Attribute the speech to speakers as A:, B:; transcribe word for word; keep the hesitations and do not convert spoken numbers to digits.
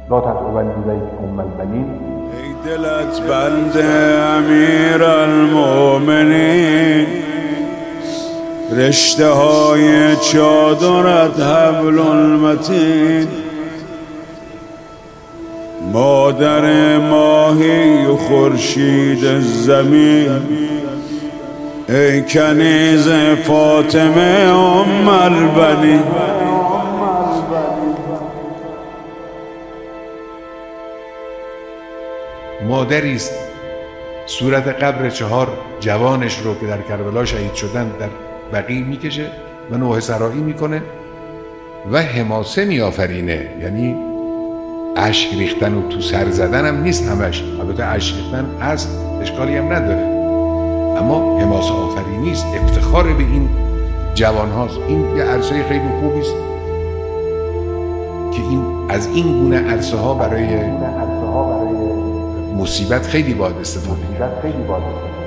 A: لا تدعون إليك أم البنين.
B: ای دلت بند امیر المؤمنین، رشته های چادرت حبل المتین، مادر ماهی و خورشید زمین، ای کنیز فاطمه ام البنین.
C: مادری است صورت قبر چهار جوانش رو که در کربلا شهید شدن در بقیع میکشه و نوحه سرایی میکنه و حماسه میآفرینه، یعنی اشک ریختن و تو سر زدن هم نیست همش، البته اشک ریختن هست، اشکالی هم نداره، اما حماسه آفرینی است، افتخار به این جوان هاست. این یه عرصه خیلی خوبی است که این از این گونه عرصه ها برای مصیبت خیلی باید استفاده کرد.